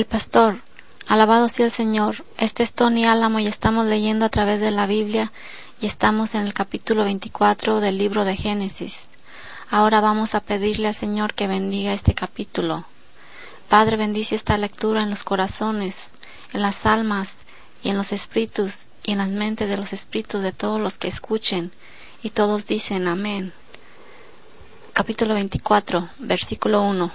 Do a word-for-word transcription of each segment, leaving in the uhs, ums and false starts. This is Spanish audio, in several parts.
El pastor. Alabado sea el Señor. Este es Tony Álamo y estamos leyendo a través de la Biblia y estamos en el capítulo veinticuatro del libro de Génesis. Ahora vamos a pedirle al Señor que bendiga este capítulo. Padre, bendice esta lectura en los corazones, en las almas y en los espíritus y en las mentes de los espíritus de todos los que escuchen, y todos dicen amén. Capítulo veinticuatro, versículo uno.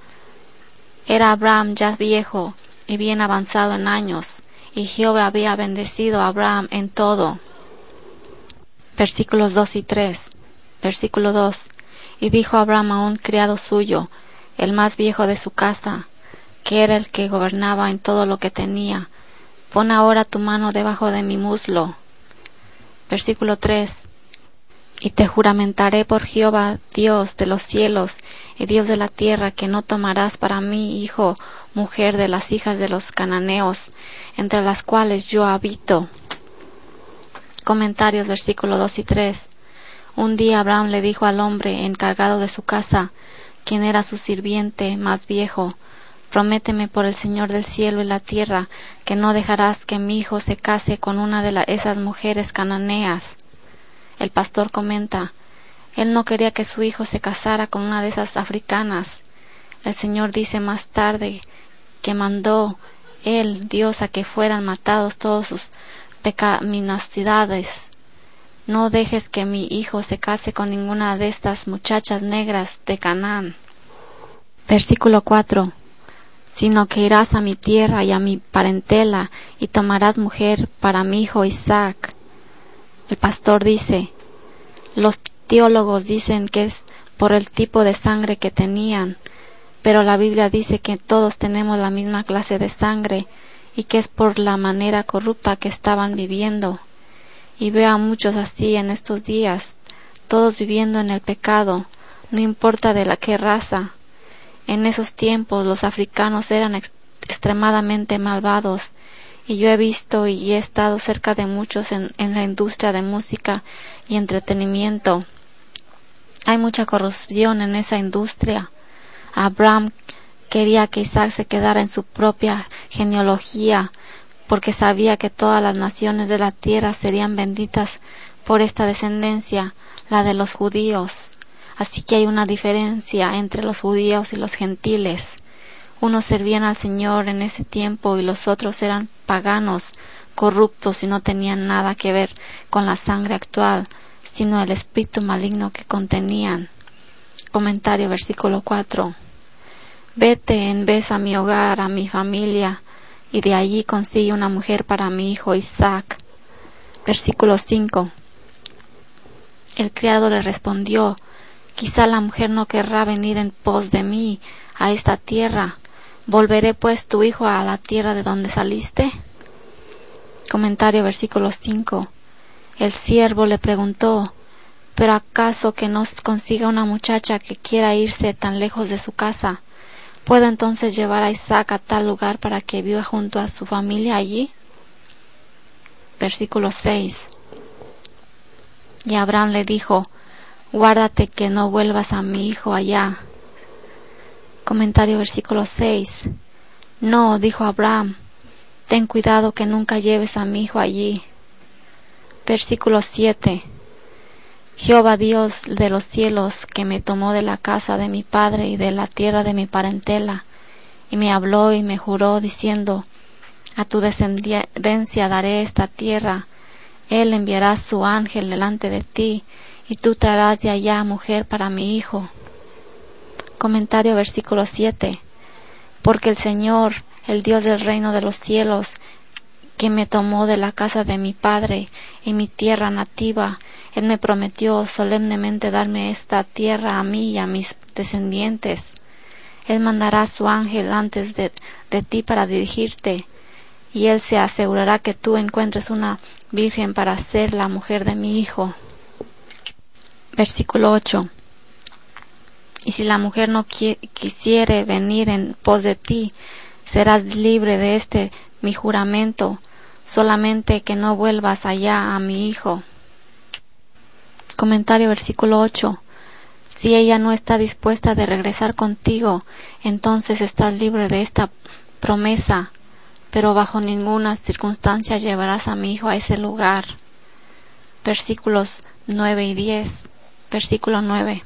Era Abraham ya viejo y bien avanzado en años, y Jehová había bendecido a Abraham en todo. Versículos dos y tres. Versículo dos. Y dijo Abraham a un criado suyo, el más viejo de su casa, que era el que gobernaba en todo lo que tenía: pon ahora tu mano debajo de mi muslo. Versículo tres. Y te juramentaré por Jehová, Dios de los cielos y Dios de la tierra, que no tomarás para mí hijo, mujer de las hijas de los cananeos, entre las cuales yo habito. Comentarios, versículo dos y tres. Un día Abraham le dijo al hombre encargado de su casa, quien era su sirviente más viejo: prométeme por el Señor del cielo y la tierra, que no dejarás que mi hijo se case con una de la, esas mujeres cananeas. El pastor comenta: él no quería que su hijo se casara con una de esas africanas. El Señor dice más tarde que mandó él, Dios, a que fueran matados todos sus pecaminosidades. No dejes que mi hijo se case con ninguna de estas muchachas negras de Canaán. Versículo cuatro. Sino que irás a mi tierra y a mi parentela, y tomarás mujer para mi hijo Isaac. El pastor dice: los teólogos dicen que es por el tipo de sangre que tenían, pero la Biblia dice que todos tenemos la misma clase de sangre y que es por la manera corrupta que estaban viviendo. Y veo a muchos así en estos días, todos viviendo en el pecado, no importa de la qué raza. En esos tiempos los africanos eran ex- extremadamente malvados, y yo he visto y he estado cerca de muchos en, en la industria de música y entretenimiento. Hay mucha corrupción en esa industria. Abraham quería que Isaac se quedara en su propia genealogía, porque sabía que todas las naciones de la tierra serían benditas por esta descendencia, la de los judíos. Así que hay una diferencia entre los judíos y los gentiles. Unos servían al Señor en ese tiempo y los otros eran paganos, corruptos y no tenían nada que ver con la sangre actual, sino el espíritu maligno que contenían. Comentario, versículo cuatro. Vete en vez a mi hogar, a mi familia, y de allí consigue una mujer para mi hijo Isaac. Versículo cinco. El criado le respondió: quizá la mujer no querrá venir en pos de mí a esta tierra. ¿Volveré pues tu hijo a la tierra de donde saliste? Comentario, versículo cinco. El siervo le preguntó: ¿pero acaso que no consiga una muchacha que quiera irse tan lejos de su casa? ¿Puedo entonces llevar a Isaac a tal lugar para que viva junto a su familia allí? Versículo seis. Y Abraham le dijo: guárdate que no vuelvas a mi hijo allá. Comentario, versículo seis. No, dijo Abraham, ten cuidado que nunca lleves a mi hijo allí. Versículo siete. Jehová Dios de los cielos, que me tomó de la casa de mi padre y de la tierra de mi parentela, y me habló y me juró diciendo: a tu descendencia daré esta tierra. Él enviará su ángel delante de ti, y tú traerás de allá mujer para mi hijo. Comentario, versículo siete. Porque el Señor, el Dios del reino de los cielos, que me tomó de la casa de mi padre y mi tierra nativa, Él me prometió solemnemente darme esta tierra a mí y a mis descendientes. Él mandará su ángel antes de, de ti para dirigirte, y Él se asegurará que tú encuentres una virgen para ser la mujer de mi hijo. Versículo ocho. Y si la mujer no qui- quisiere venir en pos de ti, serás libre de este mi juramento, solamente que no vuelvas allá a mi hijo. Comentario, versículo ocho. Si ella no está dispuesta de regresar contigo, entonces estás libre de esta promesa, pero bajo ninguna circunstancia llevarás a mi hijo a ese lugar. Versículos nueve y diez. Versículo nueve.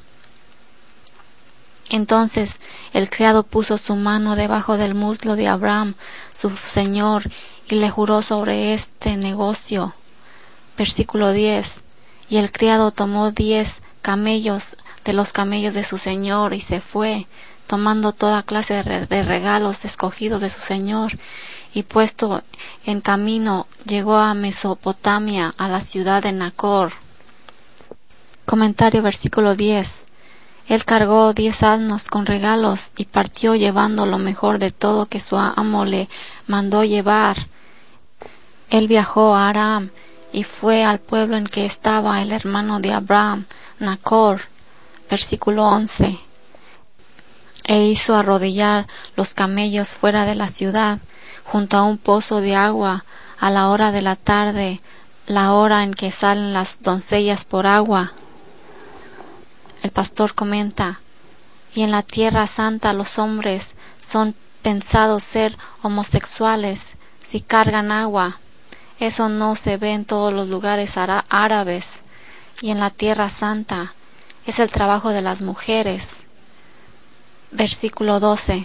Entonces el criado puso su mano debajo del muslo de Abraham, su señor, y le juró sobre este negocio. Versículo diez. Y el criado tomó diez camellos de los camellos de su señor y se fue, tomando toda clase de, re- de regalos escogidos de su señor, y puesto en camino llegó a Mesopotamia, a la ciudad de Nacor. Comentario versículo diez. Él cargó diez asnos con regalos y partió llevando lo mejor de todo que su amo le mandó llevar. Él viajó a Aram y fue al pueblo en que estaba el hermano de Abraham, Nacor. Versículo once. E hizo arrodillar los camellos fuera de la ciudad, junto a un pozo de agua, a la hora de la tarde, la hora en que salen las doncellas por agua. El pastor comenta: y en la tierra santa los hombres son pensados ser homosexuales si cargan agua. Eso no se ve en todos los lugares árabes. Y en la tierra santa es el trabajo de las mujeres. Versículo doce.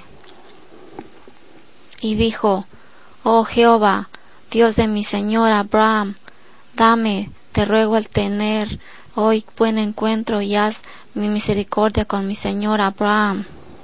Y dijo: oh Jehová, Dios de mi señor Abraham, dame, te ruego, el tener hoy buen encuentro y haz mi misericordia con mi señor Abraham.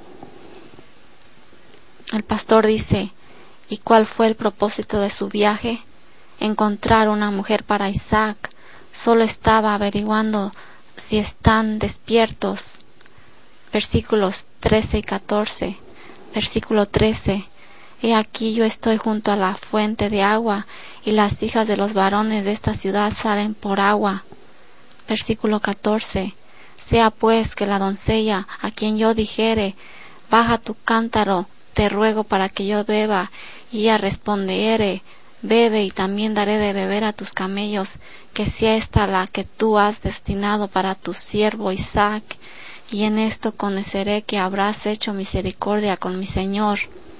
El pastor dice: ¿y cuál fue el propósito de su viaje? Encontrar una mujer para Isaac. Solo estaba averiguando si están despiertos. Versículos trece y catorce. Versículo trece. He aquí yo estoy junto a la fuente de agua, y las hijas de los varones de esta ciudad salen por agua. Versículo catorce. Sea pues que la doncella a quien yo dijere: baja tu cántaro, te ruego, para que yo beba, y ella respondiere: bebe, y también daré de beber a tus camellos, que sea esta la que tú has destinado para tu siervo Isaac, y en esto conoceré que habrás hecho misericordia con mi señor.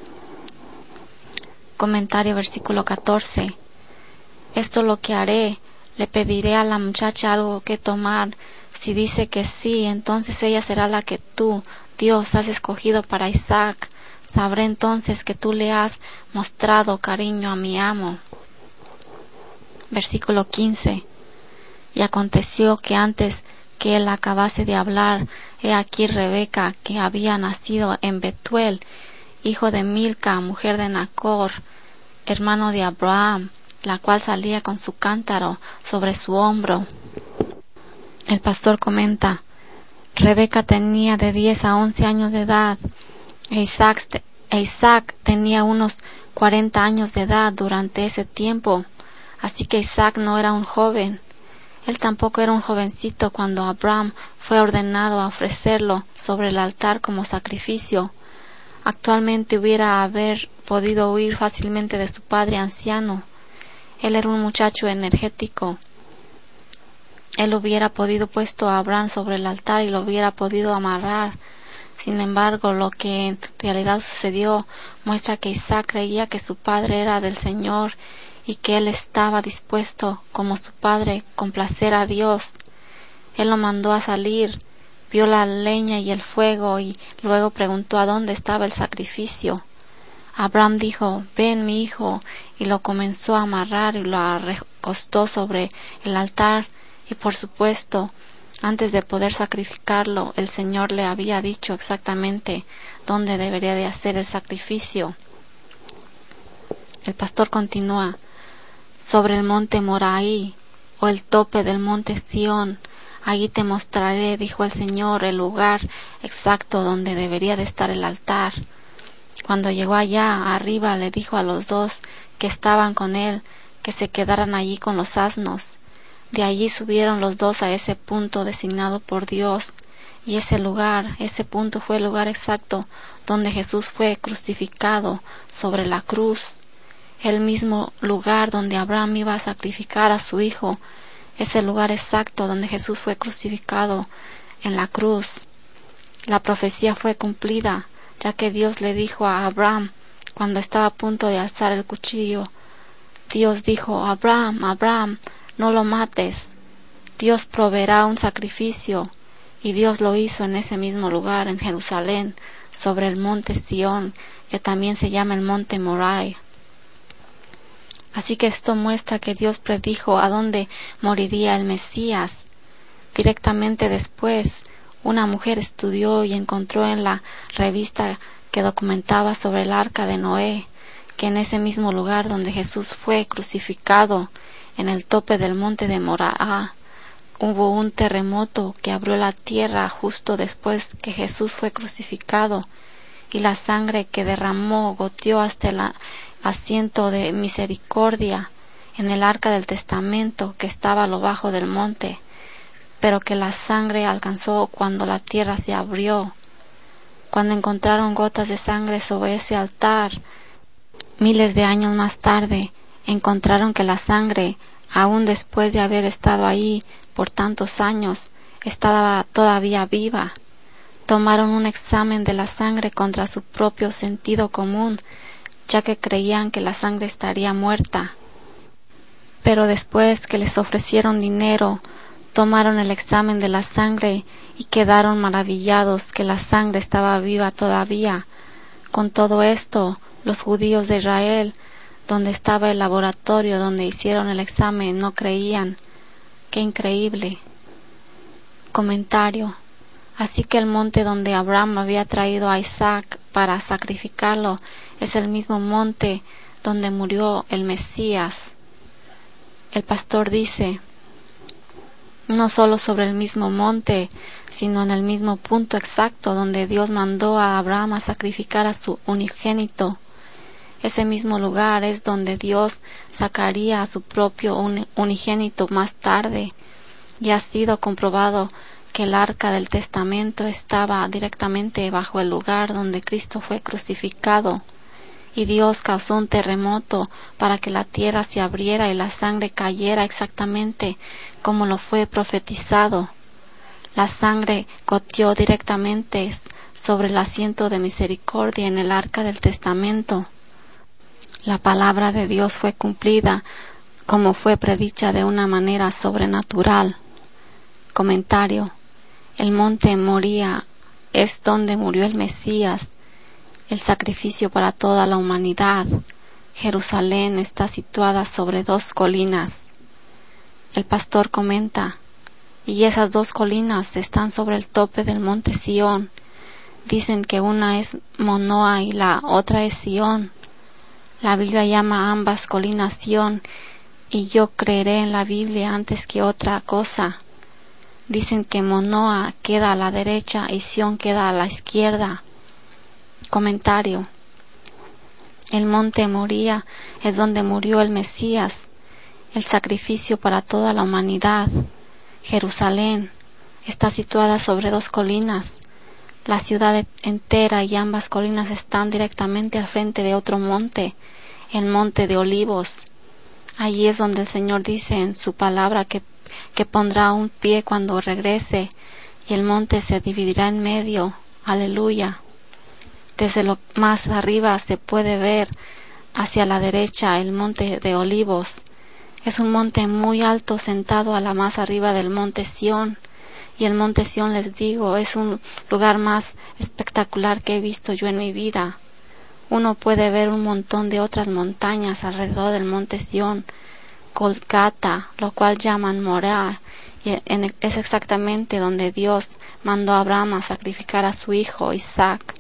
Comentario versículo catorce. Esto lo que haré: le pediré a la muchacha algo que tomar. Si dice que sí, entonces ella será la que tú, Dios, has escogido para Isaac. Sabré entonces que tú le has mostrado cariño a mi amo. Versículo quince. Y aconteció que antes que él acabase de hablar, he aquí Rebeca, que había nacido en Betuel, hijo de Milca, mujer de Nacor, hermano de Abraham, la cual salía con su cántaro sobre su hombro. El pastor comenta: Rebeca tenía de diez a once años de edad, e Isaac, e Isaac tenía unos cuarenta años de edad durante ese tiempo, así que Isaac no era un joven. Él tampoco era un jovencito cuando Abraham fue ordenado a ofrecerlo sobre el altar como sacrificio. Actualmente hubiera haber podido huir fácilmente de su padre anciano. Él era un muchacho energético. Él hubiera podido puesto a Abraham sobre el altar y lo hubiera podido amarrar. Sin embargo, lo que en realidad sucedió muestra que Isaac creía que su padre era del Señor y que él estaba dispuesto, como su padre, complacer a Dios. Él lo mandó a salir, vio la leña y el fuego y luego preguntó a dónde estaba el sacrificio. Abraham dijo: ven, mi hijo, y lo comenzó a amarrar y lo recostó sobre el altar. Y por supuesto, antes de poder sacrificarlo, el Señor le había dicho exactamente dónde debería de hacer el sacrificio. El pastor continúa: sobre el monte Moraí, o el tope del monte Sión, allí te mostraré, dijo el Señor, el lugar exacto donde debería de estar el altar. Cuando llegó allá arriba, le dijo a los dos que estaban con él que se quedaran allí con los asnos. De allí subieron los dos a ese punto designado por Dios, y ese lugar, ese punto fue el lugar exacto donde Jesús fue crucificado sobre la cruz. El mismo lugar donde Abraham iba a sacrificar a su hijo, es el lugar exacto donde Jesús fue crucificado en la cruz. La profecía fue cumplida, ya que Dios le dijo a Abraham: Cuando estaba a punto de alzar el cuchillo, Dios dijo: Abraham, Abraham, no lo mates. Dios proveerá un sacrificio. Y Dios lo hizo en ese mismo lugar, en Jerusalén, sobre el monte Sión, que también se llama el monte Morai. Así que esto muestra que Dios predijo a dónde moriría el Mesías. Directamente después, una mujer estudió y encontró en la revista que documentaba sobre el arca de Noé, que en ese mismo lugar donde Jesús fue crucificado, en el tope del monte de Moraa, hubo un terremoto que abrió la tierra justo después que Jesús fue crucificado, y la sangre que derramó goteó hasta el asiento de misericordia en el arca del testamento que estaba a lo bajo del monte, pero que la sangre alcanzó cuando la tierra se abrió. Cuando encontraron gotas de sangre sobre ese altar, miles de años más tarde, encontraron que la sangre, aún después de haber estado ahí por tantos años, estaba todavía viva. Tomaron un examen de la sangre contra su propio sentido común, ya que creían que la sangre estaría muerta. Pero después que les ofrecieron dinero, tomaron el examen de la sangre y quedaron maravillados que la sangre estaba viva todavía. Con todo esto, los judíos de Israel, donde estaba el laboratorio donde hicieron el examen, no creían. ¡Qué increíble! Comentario. Así que el monte donde Abraham había traído a Isaac para sacrificarlo es el mismo monte donde murió el Mesías. El pastor dice: no solo sobre el mismo monte, sino en el mismo punto exacto donde Dios mandó a Abraham a sacrificar a su unigénito. Ese mismo lugar es donde Dios sacaría a su propio unigénito más tarde, y ha sido comprobado que el arca del testamento estaba directamente bajo el lugar donde Cristo fue crucificado, y Dios causó un terremoto para que la tierra se abriera y la sangre cayera exactamente como lo fue profetizado. La sangre goteó directamente sobre el asiento de misericordia en el arca del testamento. La palabra de Dios fue cumplida como fue predicha de una manera sobrenatural. Comentario. El monte Moría es donde murió el Mesías, el sacrificio para toda la humanidad. Jerusalén está situada sobre dos colinas. El pastor comenta: y esas dos colinas están sobre el tope del monte Sión. Dicen que una es Monoa y la otra es Sión. La Biblia llama a ambas colinas Sión, y yo creeré en la Biblia antes que otra cosa. Dicen que Monoa queda a la derecha y Sión queda a la izquierda. Comentario. El monte Moría es donde murió el Mesías, el sacrificio para toda la humanidad. Jerusalén está situada sobre dos colinas. La ciudad entera y ambas colinas están directamente al frente de otro monte, el monte de Olivos. Allí es donde el Señor dice en su palabra que, que pondrá un pie cuando regrese, y el monte se dividirá en medio. Aleluya. Desde lo más arriba se puede ver hacia la derecha el monte de Olivos. Es un monte muy alto sentado a la más arriba del monte Sión. Y el monte Sión, les digo, es un lugar más espectacular que he visto yo en mi vida. Uno puede ver un montón de otras montañas alrededor del monte Sión, Golgata, lo cual llaman Morá, y es exactamente donde Dios mandó a Abraham a sacrificar a su hijo Isaac.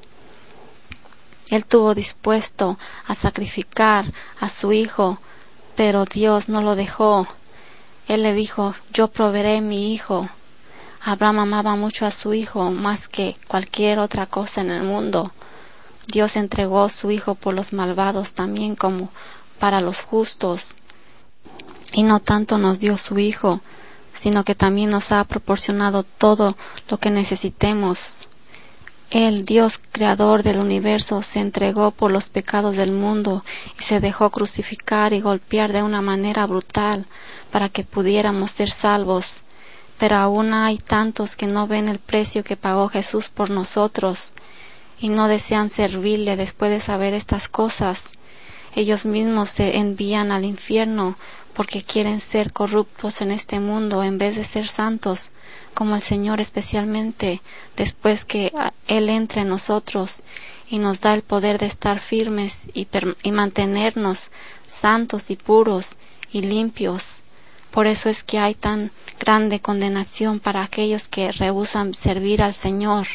Él tuvo dispuesto a sacrificar a su hijo, pero Dios no lo dejó. Él le dijo: yo proveeré mi hijo. Abraham amaba mucho a su hijo más que cualquier otra cosa en el mundo. Dios entregó su hijo por los malvados también como para los justos. Y no tanto nos dio su hijo, sino que también nos ha proporcionado todo lo que necesitemos. Él, Dios creador del universo, se entregó por los pecados del mundo y se dejó crucificar y golpear de una manera brutal para que pudiéramos ser salvos. Pero aún hay tantos que no ven el precio que pagó Jesús por nosotros. y no desean servirle después de saber estas cosas. Ellos mismos se envían al infierno porque quieren ser corruptos en este mundo en vez de ser santos, como el Señor, especialmente después que Él entre en nosotros y nos da el poder de estar firmes y, y mantenernos santos y puros y limpios. Por eso es que hay tan grande condenación para aquellos que rehúsan servir al Señor.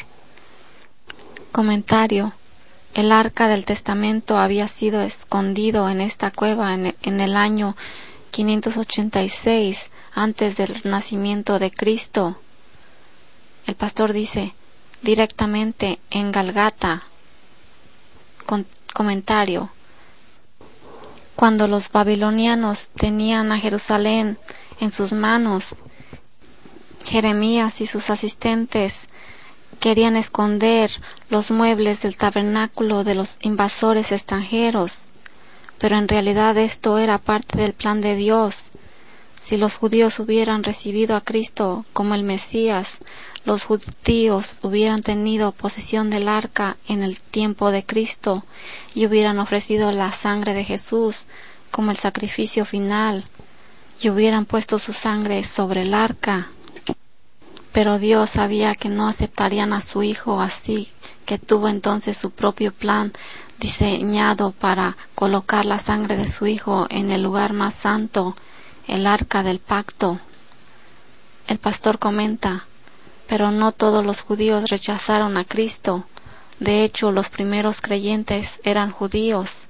Comentario. El arca del testamento había sido escondido en esta cueva en, en el año quinientos ochenta y seis antes del nacimiento de Cristo. El pastor dice directamente en Galgata. Con, comentario. Cuando los babilonianos tenían a Jerusalén en sus manos, Jeremías y sus asistentes querían esconder los muebles del tabernáculo de los invasores extranjeros, pero en realidad esto era parte del plan de Dios. Si los judíos hubieran recibido a Cristo como el Mesías, los judíos hubieran tenido posesión del arca en el tiempo de Cristo y hubieran ofrecido la sangre de Jesús como el sacrificio final y hubieran puesto su sangre sobre el arca. Pero Dios sabía que no aceptarían a su Hijo, así que tuvo entonces su propio plan diseñado para colocar la sangre de su Hijo en el lugar más santo, el arca del pacto. El pastor comenta, pero no todos los judíos rechazaron a Cristo. De hecho, los primeros creyentes eran judíos.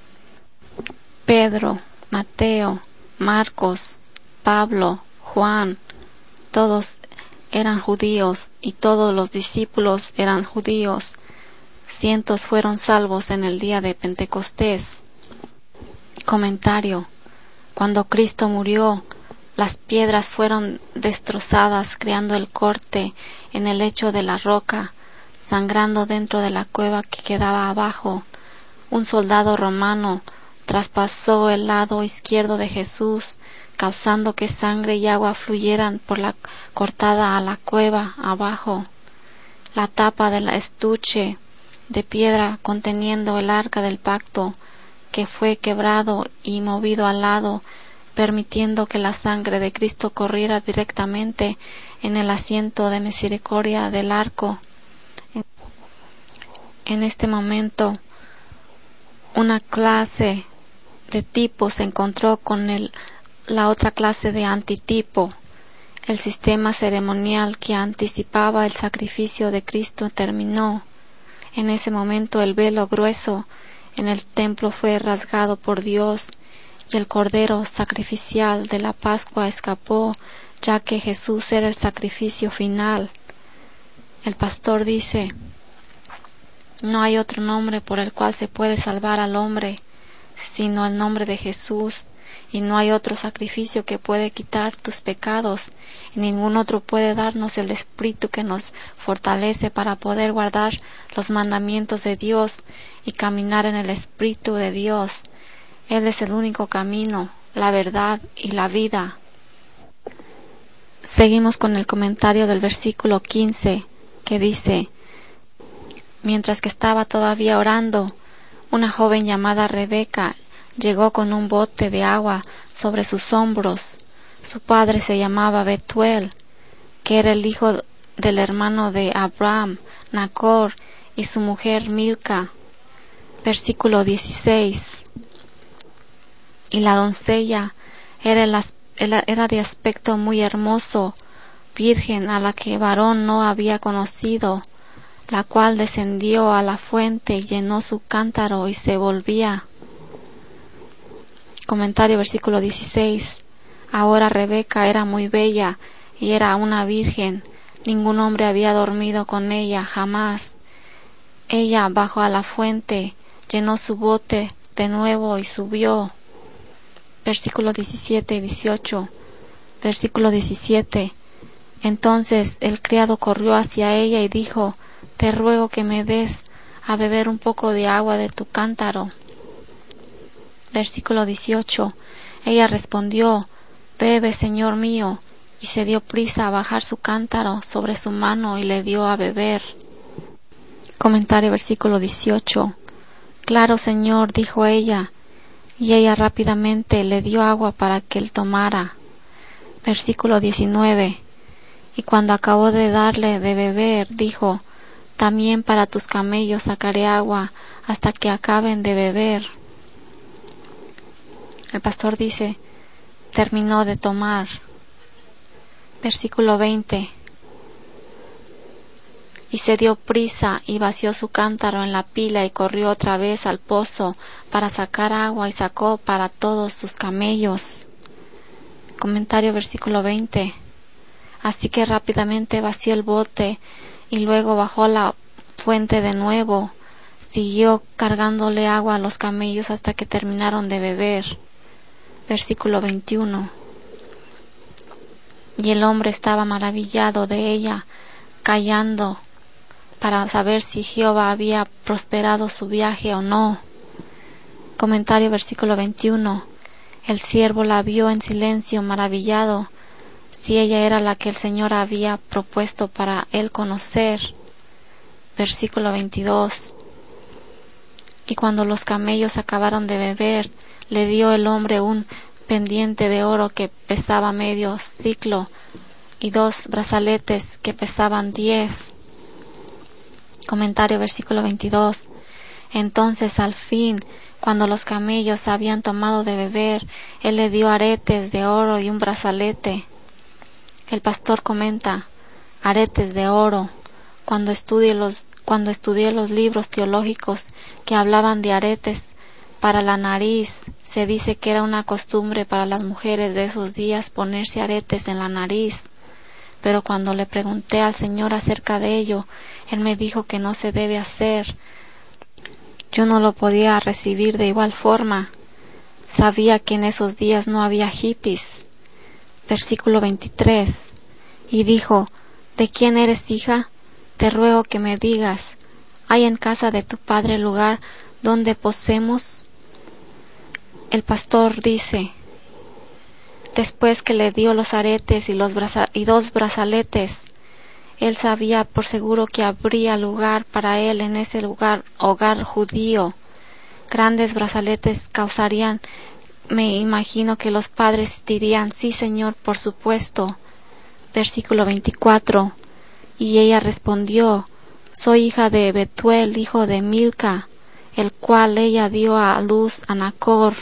Pedro, Mateo, Marcos, Pablo, Juan, todos eran judíos y todos los discípulos eran judíos. Cientos fueron salvos en el día de Pentecostés. Comentario. Cuando Cristo murió, las piedras fueron destrozadas, creando el corte en el lecho de la roca, sangrando dentro de la cueva que quedaba abajo. Un soldado romano traspasó el lado izquierdo de Jesús, causando que sangre y agua fluyeran por la cortada a la cueva abajo. La tapa del estuche de piedra conteniendo el arca del pacto, que fue quebrado y movido al lado, permitiendo que la sangre de Cristo corriera directamente en el asiento de misericordia del arco. En este momento, una clase de tipo se encontró con el, la otra clase de antitipo. El sistema ceremonial que anticipaba el sacrificio de Cristo terminó. En ese momento el velo grueso en el templo fue rasgado por Dios y el cordero sacrificial de la Pascua escapó, ya que Jesús era el sacrificio final. El pastor dice, no hay otro nombre por el cual se puede salvar al hombre, sino el nombre de Jesús, y no hay otro sacrificio que puede quitar tus pecados, y ningún otro puede darnos el Espíritu que nos fortalece para poder guardar los mandamientos de Dios y caminar en el Espíritu de Dios. Él es el único camino, la verdad y la vida. Seguimos con el comentario del versículo quince, que dice, mientras que estaba todavía orando, una joven llamada Rebeca llegó con un bote de agua sobre sus hombros. Su padre se llamaba Betuel, que era el hijo del hermano de Abraham, Nacor, y su mujer Milca. Versículo dieciséis. Y la doncella era, el, era de aspecto muy hermoso, virgen, a la que varón no había conocido, la cual descendió a la fuente y llenó su cántaro y se volvía. Comentario versículo dieciséis. Ahora Rebeca era muy bella y era una virgen. Ningún hombre había dormido con ella jamás. Ella bajó a la fuente, llenó su bote de nuevo y subió. Versículo diecisiete y dieciocho. Versículo diecisiete. Entonces el criado corrió hacia ella y dijo, te ruego que me des a beber un poco de agua de tu cántaro. Versículo dieciocho. Ella respondió, bebe, señor mío, y se dio prisa a bajar su cántaro sobre su mano y le dio a beber. Comentario versículo dieciocho. Claro, Señor, dijo ella, y ella rápidamente le dio agua para que él tomara. Versículo diecinueve. Y cuando acabó de darle de beber, dijo, también para tus camellos sacaré agua hasta que acaben de beber. El pastor dice, terminó de tomar. Versículo veinte. Y se dio prisa y vació su cántaro en la pila y corrió otra vez al pozo para sacar agua y sacó para todos sus camellos. Comentario versículo veinte. Así que rápidamente vació el bote y luego bajó a la fuente de nuevo. Siguió cargándole agua a los camellos hasta que terminaron de beber. Versículo veintiuno. Y el hombre estaba maravillado de ella, callando para saber si Jehová había prosperado su viaje o no. Comentario versículo veintiuno. El siervo la vio en silencio, maravillado, si ella era la que el Señor había propuesto para él conocer. Versículo veintidós. Y cuando los camellos acabaron de beber, le dio el hombre un pendiente de oro que pesaba medio siclo y dos brazaletes que pesaban diez. Comentario versículo veintidós. Entonces al fin, cuando los camellos habían tomado de beber, él le dio aretes de oro y un brazalete. El pastor comenta, aretes de oro. Cuando estudié los, cuando estudié los libros teológicos que hablaban de aretes para la nariz, se dice que era una costumbre para las mujeres de esos días ponerse aretes en la nariz. Pero cuando le pregunté al Señor acerca de ello, Él me dijo que no se debe hacer. Yo no lo podía recibir de igual forma. Sabía que en esos días no había hippies. Versículo veintitrés. Y dijo, ¿de quién eres hija? Te ruego que me digas, ¿hay en casa de tu padre lugar donde posemos? El pastor dice, después que le dio los aretes y, los braza- y dos brazaletes, él sabía por seguro que habría lugar para él en ese lugar, hogar judío. Grandes brazaletes causarían, me imagino que los padres dirían, sí Señor, por supuesto. Versículo veinticuatro. Y ella respondió, soy hija de Betuel, hijo de Milca, el cual ella dio a luz a Nacor.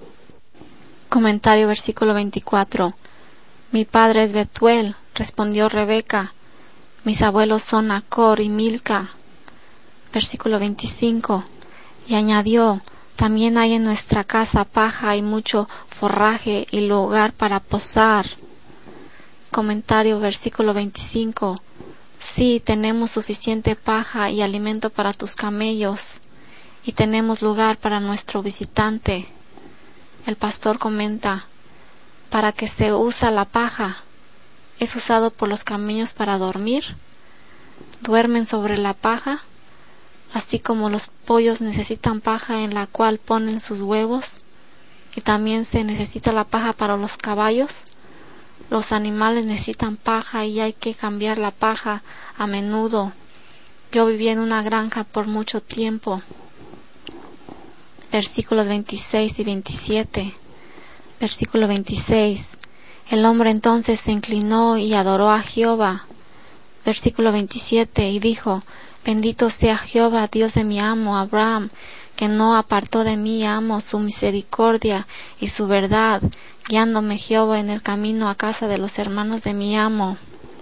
Comentario versículo veinticuatro. Mi padre es Betuel, respondió Rebeca. Mis abuelos son Nacor y Milca. Versículo veinticinco. Y añadió, también hay en nuestra casa paja y mucho forraje y lugar para posar. Comentario versículo veinticinco. Sí, tenemos suficiente paja y alimento para tus camellos, y tenemos lugar para nuestro visitante. El pastor comenta, ¿para qué se usa la paja? ¿Es usado por los camellos para dormir? ¿Duermen sobre la paja? Así como los pollos necesitan paja en la cual ponen sus huevos, y también se necesita la paja para los caballos. Los animales necesitan paja y hay que cambiar la paja a menudo. Yo viví en una granja por mucho tiempo. Versículos veintiséis y veintisiete. Versículo veintiséis. El hombre entonces se inclinó y adoró a Jehová. Versículo veintisiete. Y dijo, bendito sea Jehová, Dios de mi amo Abraham, que no apartó de mi amo su misericordia y su verdad, guiándome Jehová en el camino a casa de los hermanos de mi amo.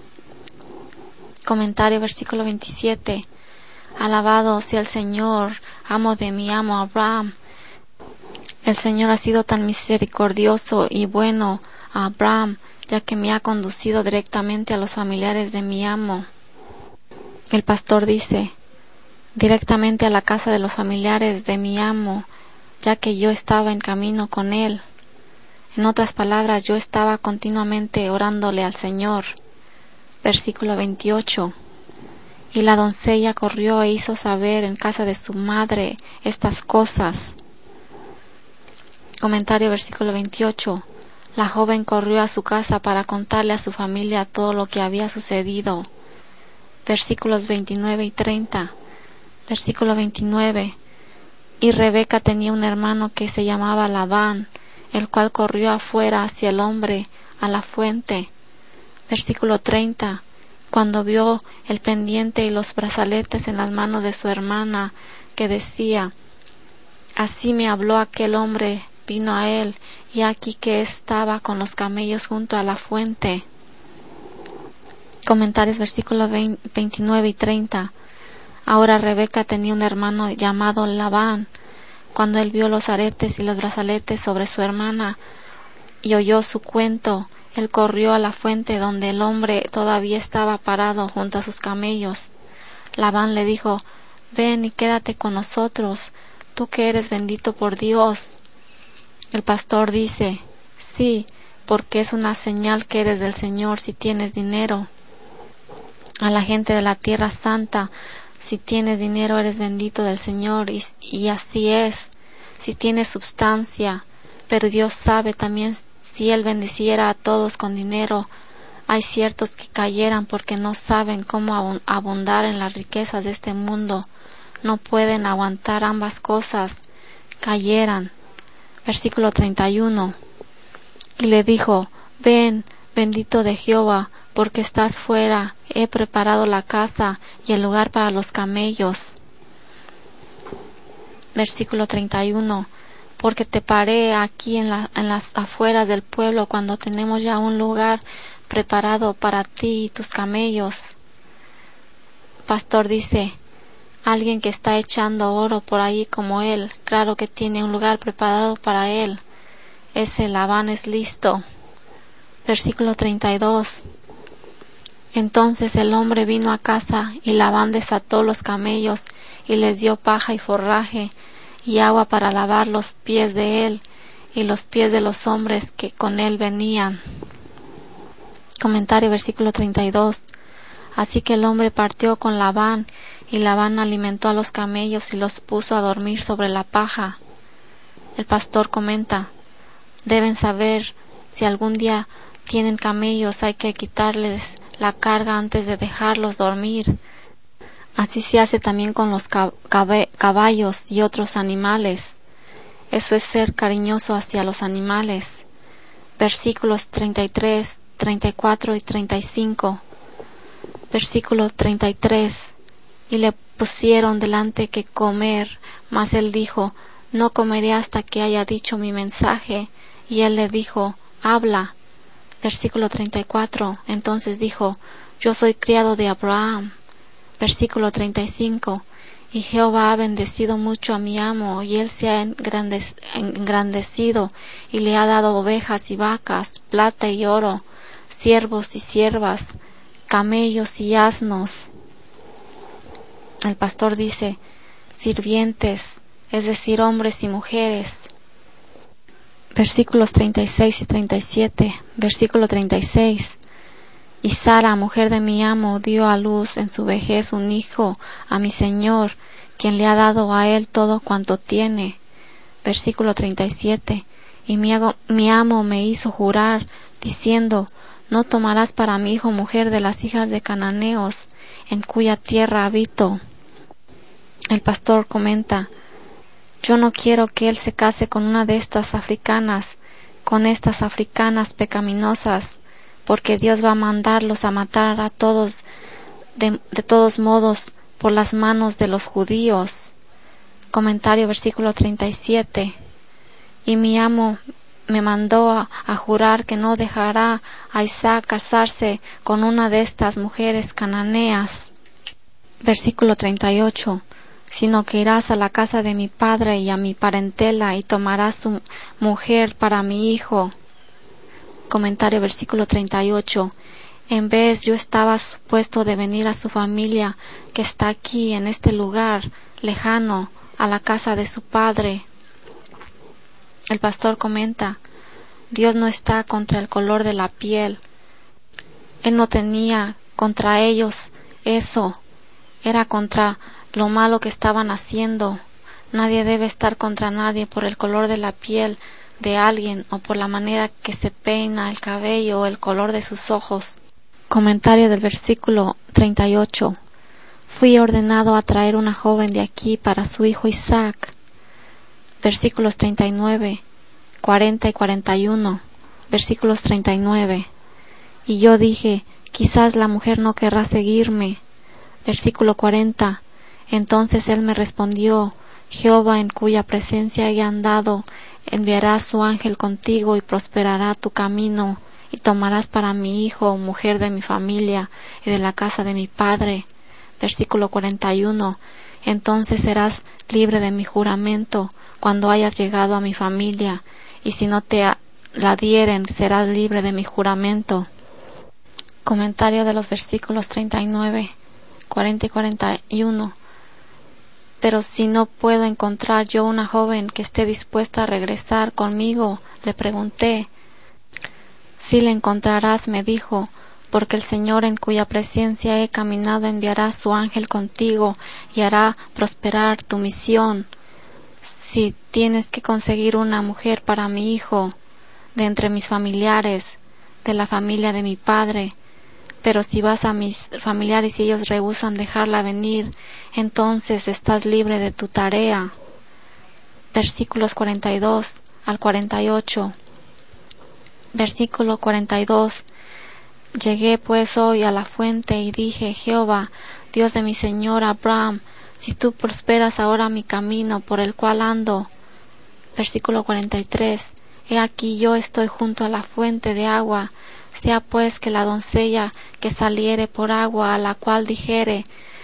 Comentario versículo veintisiete. Alabado sea el Señor, amo de mi amo Abraham. El Señor ha sido tan misericordioso y bueno a Abraham, ya que me ha conducido directamente a los familiares de mi amo. El pastor dice, directamente a la casa de los familiares de mi amo, ya que yo estaba en camino con él. En otras palabras, yo estaba continuamente orándole al Señor. Versículo veintiocho. Y la doncella corrió e hizo saber en casa de su madre estas cosas. Comentario versículo veintiocho. La joven corrió a su casa para contarle a su familia todo lo que había sucedido. Versículos veintinueve y treinta. Versículo veintinueve. Y Rebeca tenía un hermano que se llamaba Labán, el cual corrió afuera hacia el hombre a la fuente. Versículo treinta. Cuando vio el pendiente y los brazaletes en las manos de su hermana, que decía: así me habló aquel hombre, vino a él, y aquí que estaba con los camellos junto a la fuente. Comentarios, versículos veintinueve y treinta. Ahora Rebeca tenía un hermano llamado Labán. Cuando él vio los aretes y los brazaletes sobre su hermana y oyó su cuento, él corrió a la fuente donde el hombre todavía estaba parado junto a sus camellos. Labán le dijo: ven y quédate con nosotros, tú que eres bendito por Dios. El pastor dice: sí, porque es una señal que eres del Señor si tienes dinero. A la gente de la tierra santa: si tienes dinero eres bendito del Señor, y, y así es, si tienes substancia. Pero Dios sabe también, si Él bendiciera a todos con dinero, hay ciertos que cayeran porque no saben cómo abundar en las riquezas de este mundo, no pueden aguantar ambas cosas, cayeran. Versículo treinta y uno. Y le dijo: ven, bendito de Jehová, porque estás fuera, he preparado la casa y el lugar para los camellos. Versículo treinta y uno. Porque te paré aquí en, la, en las afueras del pueblo, cuando tenemos ya un lugar preparado para ti y tus camellos. Pastor dice: alguien que está echando oro por ahí como él, claro que tiene un lugar preparado para él. Ese Labán es listo. Versículo treinta y dos. Entonces el hombre vino a casa, y Labán desató los camellos, y les dio paja y forraje, y agua para lavar los pies de él, y los pies de los hombres que con él venían. Comentario, versículo treinta y dos. Así que el hombre partió con Labán, y Labán alimentó a los camellos y los puso a dormir sobre la paja. El pastor comenta: deben saber, si algún día tienen camellos, hay que quitarles la carga antes de dejarlos dormir. Así se hace también con los caballos y otros animales. Eso es ser cariñoso hacia los animales. Versículos treinta y tres, treinta y cuatro y treinta y cinco. Versículo treinta y tres. Y le pusieron delante que comer, mas él dijo: no comeré hasta que haya dicho mi mensaje. Y él le dijo: habla. Versículo treinta y cuatro. Entonces dijo: yo soy criado de Abraham. Versículo treinta y cinco. Y Jehová ha bendecido mucho a mi amo, y él se ha engrandecido, y le ha dado ovejas y vacas, plata y oro, siervos y siervas, camellos y asnos. El pastor dice: sirvientes, es decir, hombres y mujeres. Versículos treinta y seis y treinta y siete. Versículo treinta y seis. Y Sara, mujer de mi amo, dio a luz en su vejez un hijo a mi señor, quien le ha dado a él todo cuanto tiene. Versículo treinta y siete. Y mi, hago, mi amo me hizo jurar, diciendo: no tomarás para mi hijo mujer de las hijas de cananeos, en cuya tierra habito. El pastor comenta: yo no quiero que él se case con una de estas africanas, con estas africanas pecaminosas, porque Dios va a mandarlos a matar a todos, de, de todos modos, por las manos de los judíos. Comentario, versículo treinta y siete. Y mi amo me mandó a, a jurar que no dejará a Isaac casarse con una de estas mujeres cananeas. Versículo treinta y ocho. Sino que irás a la casa de mi padre y a mi parentela, y tomarás su mujer para mi hijo. Comentario, versículo treinta y ocho. En vez yo estaba supuesto de venir a su familia, que está aquí en este lugar lejano, a la casa de su padre. El pastor comenta: Dios no está contra el color de la piel. Él no tenía contra ellos eso, era contra lo malo que estaban haciendo. Nadie debe estar contra nadie por el color de la piel de alguien, o por la manera que se peina el cabello, o el color de sus ojos. Comentario del versículo treinta y ocho. fui ordenado a traer una joven de aquí para su hijo Isaac. Versículos treinta y nueve, cuarenta y cuarenta y uno. Versículos treinta y nueve. Y yo dije, quizás la mujer no querrá seguirme. Versículo cuarenta. Entonces él me respondió, Jehová, en cuya presencia he andado, enviará su ángel contigo y prosperará tu camino, y tomarás para mi hijo mujer de mi familia y de la casa de mi padre. Versículo cuarenta y uno. Entonces serás libre de mi juramento cuando hayas llegado a mi familia, y si no te la dieren, serás libre de mi juramento. Comentario de los versículos treinta y nueve, cuarenta y cuarenta y uno. Pero si no puedo encontrar yo una joven que esté dispuesta a regresar conmigo, le pregunté. Si la encontrarás, me dijo, porque el Señor en cuya presencia he caminado enviará su ángel contigo y hará prosperar tu misión. Si tienes que conseguir una mujer para mi hijo, de entre mis familiares, de la familia de mi padre, pero si vas a mis familiares y ellos rehúsan dejarla venir, entonces estás libre de tu tarea. Versículos cuarenta y dos al cuarenta y ocho. Versículo cuarenta y dos. Llegué pues hoy a la fuente y dije, Jehová, Dios de mi señor Abraham, si tú prosperas ahora mi camino por el cual ando. Versículo cuarenta y tres. He aquí yo estoy junto a la fuente de agua. Sea pues que la doncella que saliere por agua, a la cual dijere,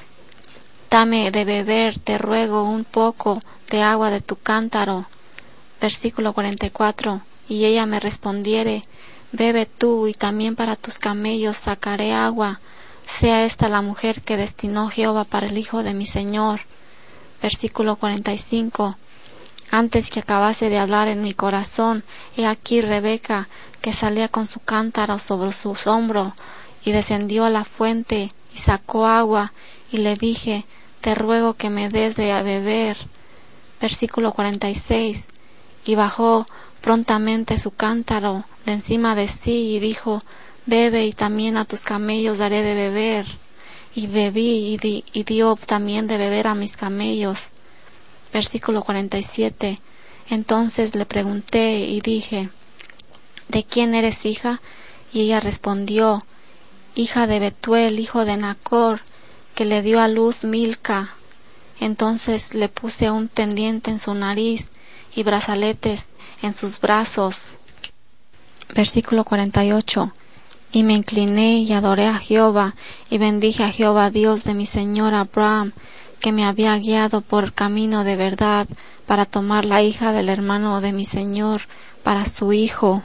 dame de beber, te ruego, un poco de agua de tu cántaro. Versículo cuarenta y cuatro. Y ella me respondiere, bebe tú, y también para tus camellos sacaré agua. Sea esta la mujer que destinó Jehová para el hijo de mi señor. Versículo cuarenta y cinco. Antes que acabase de hablar en mi corazón, he aquí Rebeca, que salía con su cántaro sobre sus hombros, y descendió a la fuente, y sacó agua, y le dije, te ruego que me des de a beber. Versículo cuarenta y seis. Y bajó prontamente su cántaro de encima de sí, y dijo, bebe, y también a tus camellos daré de beber. Y bebí, y, di, y dio también de beber a mis camellos. Versículo cuarenta y siete. Entonces le pregunté y dije, ¿de quién eres hija? Y ella respondió, hija de Betuel, hijo de Nacor, que le dio a luz Milca. Entonces le puse un pendiente en su nariz y brazaletes en sus brazos. Versículo cuarenta y ocho. Y me incliné y adoré a Jehová, y bendije a Jehová, Dios de mi señor Abraham, que me había guiado por camino de verdad para tomar la hija del hermano de mi señor para su hijo.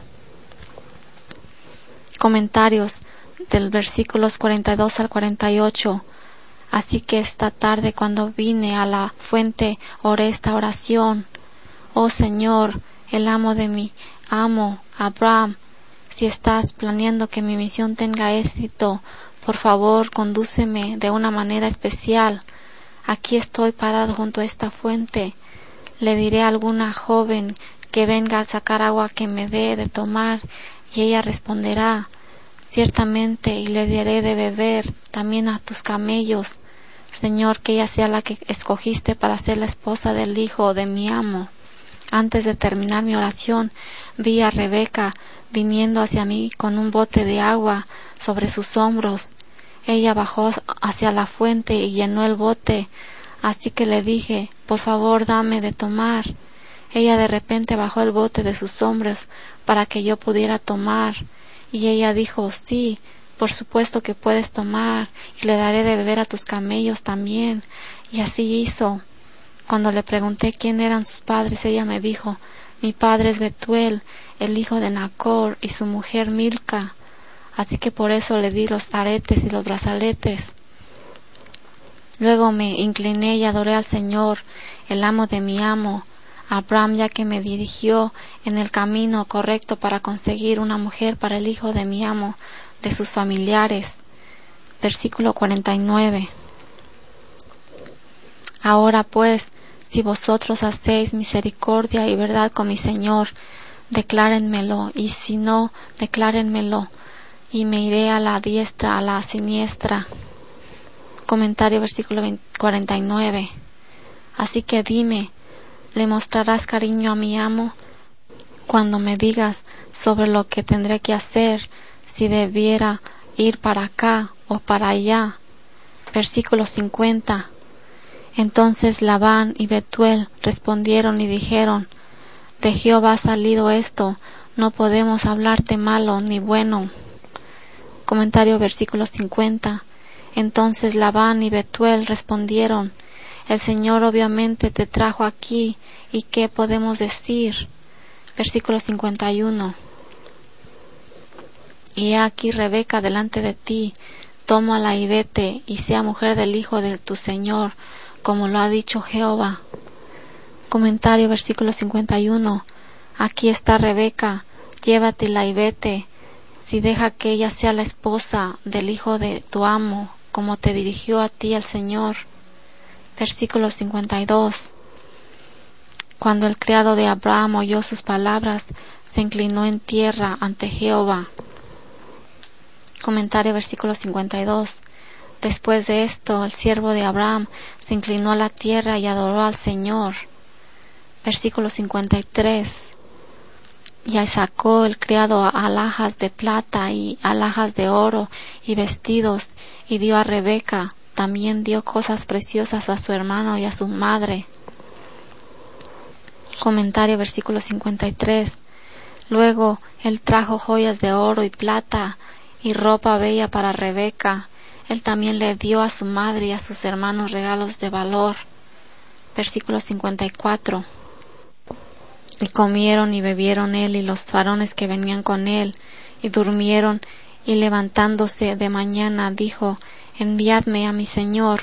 Comentarios del versículos cuarenta y dos al cuarenta y ocho. Así que esta tarde, cuando vine a la fuente, oré esta oración. Oh Señor, el amo de mi amo, Abraham, si estás planeando que mi misión tenga éxito, por favor, condúceme de una manera especial. Aquí estoy parado junto a esta fuente. Le diré a alguna joven que venga a sacar agua que me dé de tomar, y ella responderá, ciertamente, y le daré de beber también a tus camellos. Señor, que ella sea la que escogiste para ser la esposa del hijo de mi amo. Antes de terminar mi oración, vi a Rebeca viniendo hacia mí con un bote de agua sobre sus hombros. Ella bajó hacia la fuente y llenó el bote, así que le dije, por favor, dame de tomar. Ella de repente bajó el bote de sus hombros para que yo pudiera tomar, y ella dijo, sí, por supuesto que puedes tomar, y le daré de beber a tus camellos también. Y así hizo. Cuando le pregunté quién eran sus padres, ella me dijo, mi padre es Betuel, el hijo de Nacor, y su mujer Milca. Así que por eso le di los aretes y los brazaletes. Luego me incliné y adoré al Señor, el amo de mi amo, Abraham, ya que me dirigió en el camino correcto para conseguir una mujer para el hijo de mi amo, de sus familiares. Versículo cuarenta y nueve. Ahora pues, si vosotros hacéis misericordia y verdad con mi Señor, declárenmelo, y si no, declárenmelo, y me iré a la diestra, a la siniestra. Comentario versículo cuarenta y nueve. Así que dime, ¿le mostrarás cariño a mi amo? Cuando me digas sobre lo que tendré que hacer, si debiera ir para acá o para allá. Versículo cincuenta. Entonces Labán y Betuel respondieron y dijeron: de Jehová ha salido esto, no podemos hablarte malo ni bueno. Comentario versículo cincuenta. Entonces Labán y Betuel respondieron: el Señor obviamente te trajo aquí, ¿y qué podemos decir? Versículo cincuenta y uno. Y he aquí Rebeca delante de ti, tómala y vete, y sea mujer del hijo de tu Señor, como lo ha dicho Jehová. Comentario versículo cincuenta y uno. Aquí está Rebeca, llévatela y vete, si deja que ella sea la esposa del hijo de tu amo, como te dirigió a ti el Señor. Versículo cincuenta y dos. Cuando el criado de Abraham oyó sus palabras, se inclinó en tierra ante Jehová. Comentario versículo cincuenta y dos. Después de esto, el siervo de Abraham se inclinó a la tierra y adoró al Señor. Versículo cincuenta y tres. Y sacó el criado alhajas de plata y alhajas de oro y vestidos, y dio a Rebeca. También dio cosas preciosas a su hermano y a su madre. Comentario versículo cincuenta y tres. Luego él trajo joyas de oro y plata y ropa bella para Rebeca. Él también le dio a su madre y a sus hermanos regalos de valor. Versículo cincuenta y cuatro. Y comieron y bebieron él y los varones que venían con él, y durmieron, y levantándose de mañana dijo: enviadme a mi señor.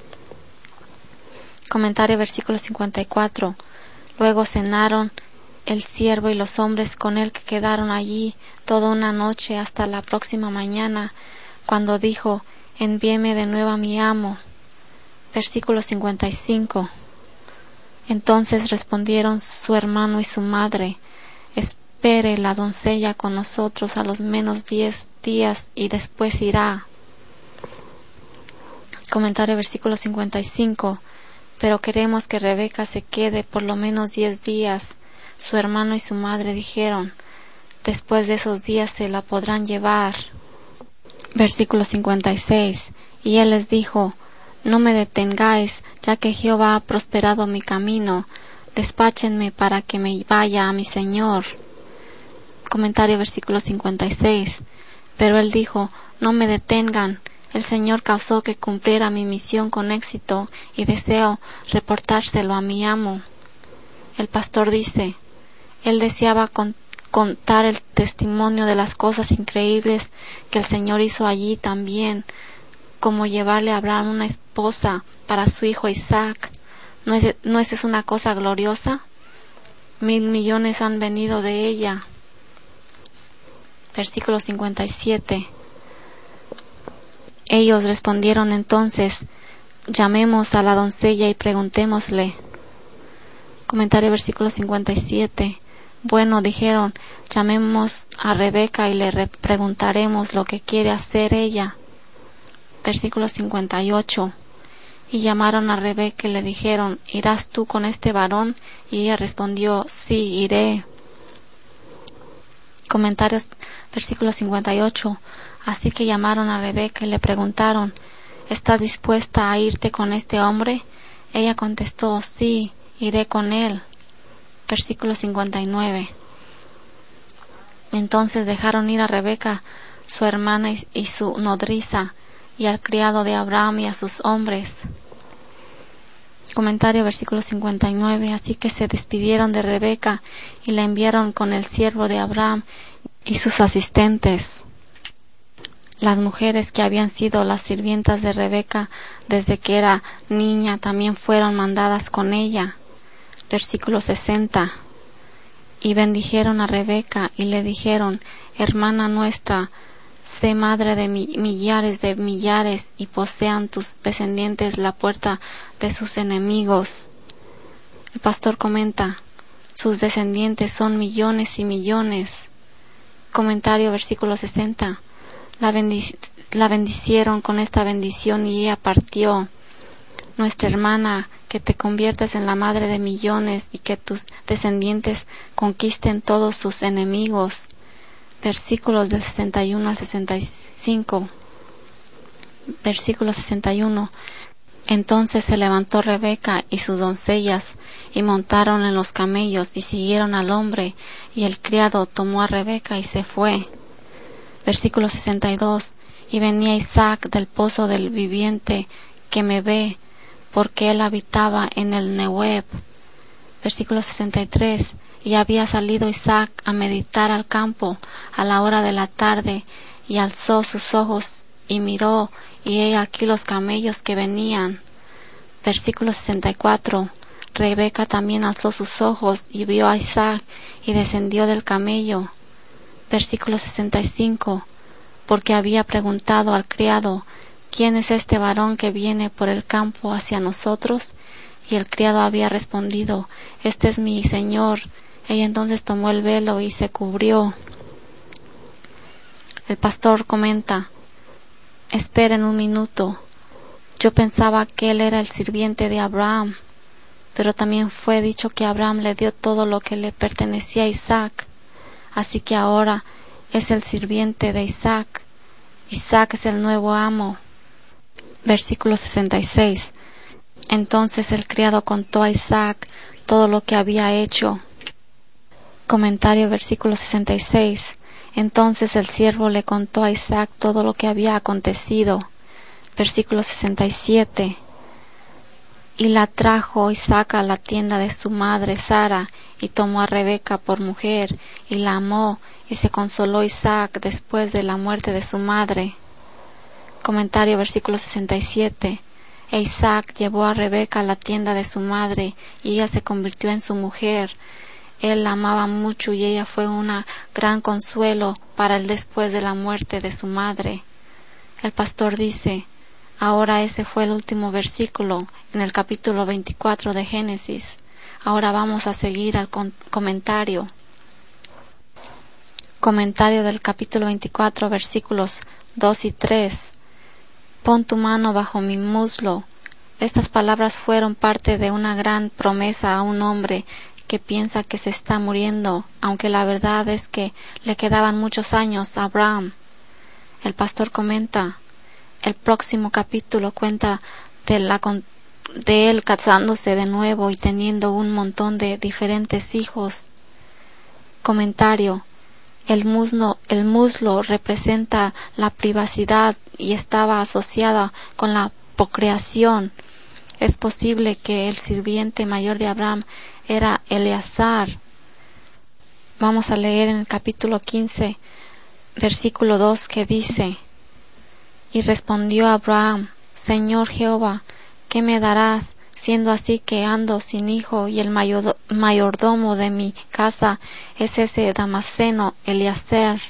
Comentario versículo cincuenta y cuatro. Luego cenaron el siervo y los hombres con él que quedaron allí toda una noche hasta la próxima mañana, cuando dijo: envíeme de nuevo a mi amo. Versículo cincuenta y cinco. Entonces respondieron su hermano y su madre: espere la doncella con nosotros a los menos diez días y después irá. Comentario versículo cincuenta y cinco. Pero queremos que Rebeca se quede por lo menos diez días. Su hermano y su madre dijeron: después de esos días se la podrán llevar. Versículo cincuenta y seis. Y él les dijo: no me detengáis, ya que Jehová ha prosperado mi camino. Despáchenme para que me vaya a mi señor. Comentario versículo cincuenta y seis. Pero él dijo: no me detengan. El Señor causó que cumpliera mi misión con éxito y deseo reportárselo a mi amo. El pastor dice: él deseaba con, contar el testimonio de las cosas increíbles que el Señor hizo allí también, como llevarle a Abraham una esposa para su hijo Isaac. ¿No es, no es una cosa gloriosa? Mil millones han venido de ella. Versículo cincuenta y siete. Ellos respondieron entonces: llamemos a la doncella y preguntémosle. Comentario versículo cincuenta y siete. Bueno, dijeron, llamemos a Rebeca y le re- preguntaremos lo que quiere hacer ella. Versículo cincuenta y ocho. Y llamaron a Rebeca y le dijeron: ¿irás tú con este varón? Y ella respondió: sí, iré. Comentarios, versículo cincuenta y ocho. Así que llamaron a Rebeca y le preguntaron: ¿estás dispuesta a irte con este hombre? Ella contestó: sí, iré con él. Versículo cincuenta y nueve. Entonces dejaron ir a Rebeca, su hermana y, y su nodriza, y al criado de Abraham y a sus hombres. Comentario versículo cincuenta y nueve. Así que se despidieron de Rebeca y la enviaron con el siervo de Abraham y sus asistentes. Las mujeres que habían sido las sirvientas de Rebeca desde que era niña también fueron mandadas con ella. Versículo sesenta. Y bendijeron a Rebeca y le dijeron: hermana nuestra, sé madre de mi, millares de millares, y posean tus descendientes la puerta de sus enemigos. El pastor comenta: sus descendientes son millones y millones. Comentario versículo sesenta. La, bendic- la bendicieron con esta bendición y ella partió. Nuestra hermana, que te conviertas en la madre de millones y que tus descendientes conquisten todos sus enemigos. Versículos del sesenta y uno al sesenta y cinco. Versículo sesenta y uno. Entonces se levantó Rebeca y sus doncellas, y montaron en los camellos, y siguieron al hombre, y el criado tomó a Rebeca y se fue. Versículo sesenta y dos. Y venía Isaac del pozo del viviente, que me ve, porque él habitaba en el Nehueb. Versículo sesenta y tres. Y había salido Isaac a meditar al campo a la hora de la tarde, y alzó sus ojos y miró, y he aquí los camellos que venían. Versículo sesenta y cuatro. Rebeca también alzó sus ojos y vio a Isaac, y descendió del camello. Versículo sesenta y cinco. Porque había preguntado al criado: ¿quién es este varón que viene por el campo hacia nosotros? Y el criado había respondido: este es mi señor. Ella entonces tomó el velo y se cubrió. El pastor comenta: esperen un minuto. Yo pensaba que él era el sirviente de Abraham, pero también fue dicho que Abraham le dio todo lo que le pertenecía a Isaac. Así que ahora es el sirviente de Isaac. Isaac es el nuevo amo. Versículo sesenta y seis. Entonces el criado contó a Isaac todo lo que había hecho. Comentario, versículo sesenta y seis. Entonces el siervo le contó a Isaac todo lo que había acontecido. Versículo sesenta y siete. Y la trajo Isaac a la tienda de su madre Sara, y tomó a Rebeca por mujer, y la amó, y se consoló Isaac después de la muerte de su madre. Comentario, versículo sesenta y siete. E Isaac llevó a Rebeca a la tienda de su madre, y ella se convirtió en su mujer. Él la amaba mucho, y ella fue un gran consuelo para él después de la muerte de su madre. El pastor dice: ahora ese fue el último versículo en el capítulo veinticuatro de Génesis. Ahora vamos a seguir al con- comentario. Comentario del capítulo veinticuatro, versículos dos y tres. Pon tu mano bajo mi muslo. Estas palabras fueron parte de una gran promesa a un hombre que piensa que se está muriendo, aunque la verdad es que le quedaban muchos años a Abraham. El pastor comenta: el próximo capítulo cuenta de, la, de él casándose de nuevo y teniendo un montón de diferentes hijos. Comentario: el muslo, el muslo representa la privacidad y estaba asociada con la procreación. Es posible que el sirviente mayor de Abraham era Eleazar. Vamos a leer en el capítulo quince, versículo dos, que dice: y respondió Abraham: Señor Jehová, ¿qué me darás, siendo así que ando sin hijo, y el mayordomo de mi casa es ese Damaseno Eliezer?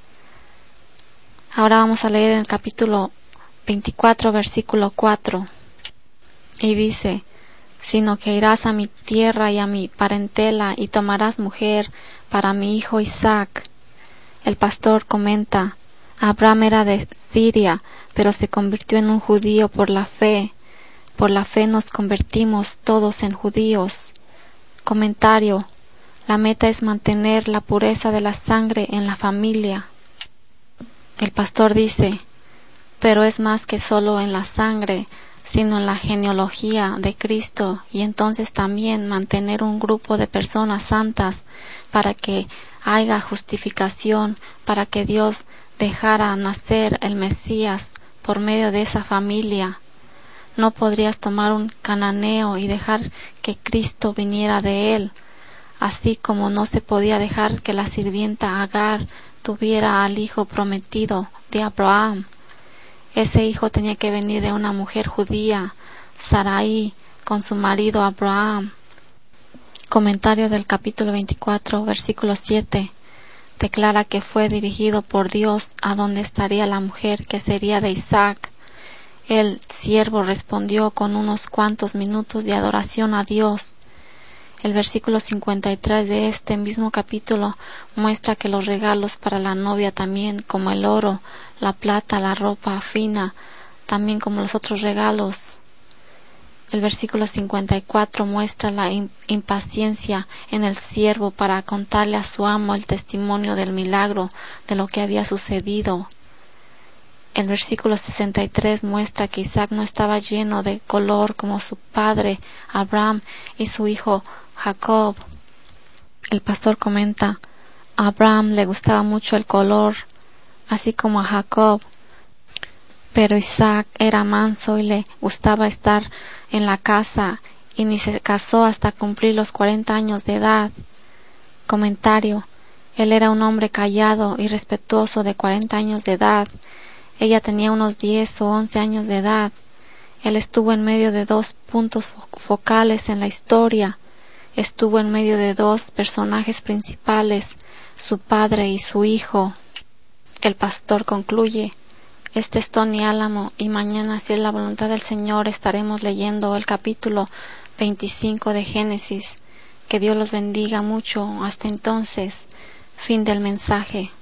Ahora vamos a leer en el capítulo veinticuatro, versículo cuatro. Y dice: sino que irás a mi tierra y a mi parentela, y tomarás mujer para mi hijo Isaac. El pastor comenta: Abraham era de Siria, pero se convirtió en un judío por la fe. Por la fe nos convertimos todos en judíos. Comentario: la meta es mantener la pureza de la sangre en la familia. El pastor dice: pero es más que solo en la sangre, sino en la genealogía de Cristo, y entonces también mantener un grupo de personas santas para que haya justificación, para que Dios dejara nacer el Mesías por medio de esa familia. No podrías tomar un cananeo y dejar que Cristo viniera de él, así como no se podía dejar que la sirvienta Agar tuviera al hijo prometido de Abraham. Ese hijo tenía que venir de una mujer judía, Sarai, con su marido Abraham. Comentario del capítulo veinticuatro, versículo siete. Declara que fue dirigido por Dios a donde estaría la mujer que sería de Isaac. El siervo respondió con unos cuantos minutos de adoración a Dios. El versículo cincuenta y tres de este mismo capítulo muestra que los regalos para la novia también, como el oro, la plata, la ropa fina, también como los otros regalos. El versículo cincuenta y cuatro muestra la impaciencia en el siervo para contarle a su amo el testimonio del milagro de lo que había sucedido. El versículo sesenta y tres muestra que Isaac no estaba lleno de color como su padre Abraham y su hijo Jacob. El pastor comenta: a Abraham le gustaba mucho el color, así como a Jacob, pero Isaac era manso y le gustaba estar en la casa y ni se casó hasta cumplir los cuarenta años de edad. Comentario: él era un hombre callado y respetuoso de cuarenta años de edad. Ella tenía unos diez o once años de edad. Él estuvo en medio de dos puntos fo- focales en la historia. Estuvo en medio de dos personajes principales, su padre y su hijo. El pastor concluye: este es Tony Álamo y mañana, si es la voluntad del Señor, estaremos leyendo el capítulo veinticinco de Génesis. Que Dios los bendiga mucho. Hasta entonces, fin del mensaje.